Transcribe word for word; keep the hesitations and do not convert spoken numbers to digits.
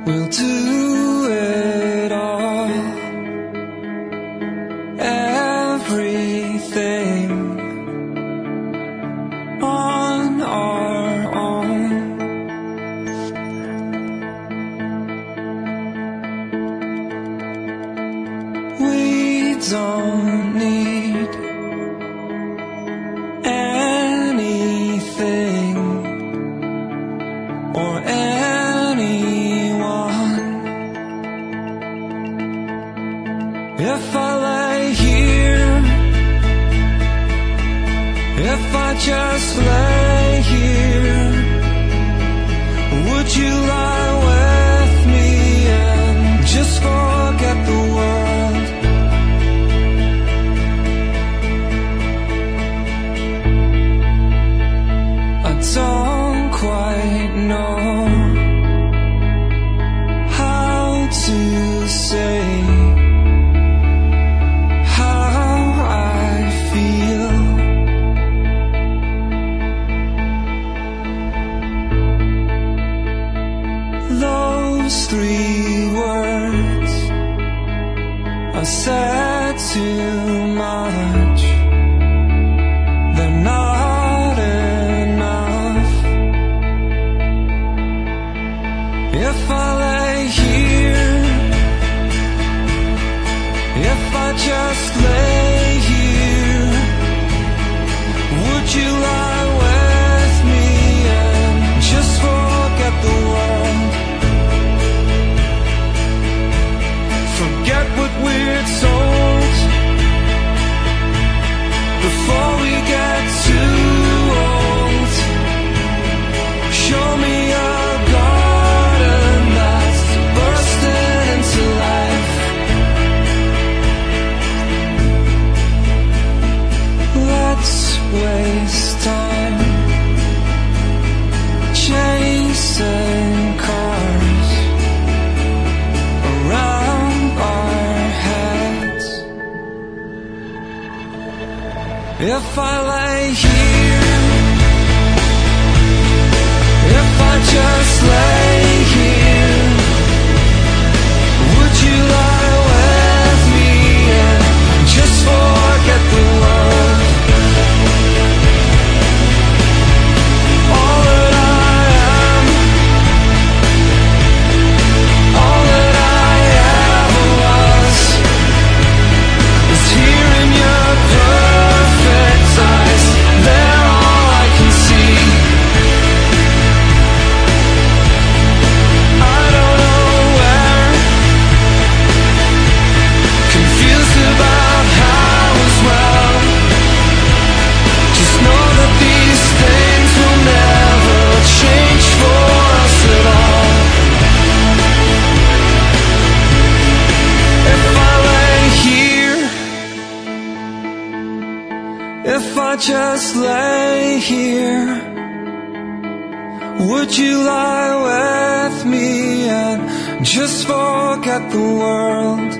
We'll do it all, everything on our own. We don't need anything or anyone. If I lay here, if I just lay here, would you lie with me and just forget the world? I don't quite know how to say those three words. I said too much. They're not enough. If I lay here, if I just lay here, would you lie with me and just forget the world? Forget what we're told before we get too old. Show me a garden that's bursting into life. Let's waste time chasing cars around our heads. If I lay here, if I just lay here, would you lie with me and just forget the world? All that I am, all that I ever was, is here in your perfect eyes. They're all I can see. I don't know where, confused about how as well. Just know that these things will never change for us at all. If I lay here, if I just lay here, would you lie with me and just forget the world?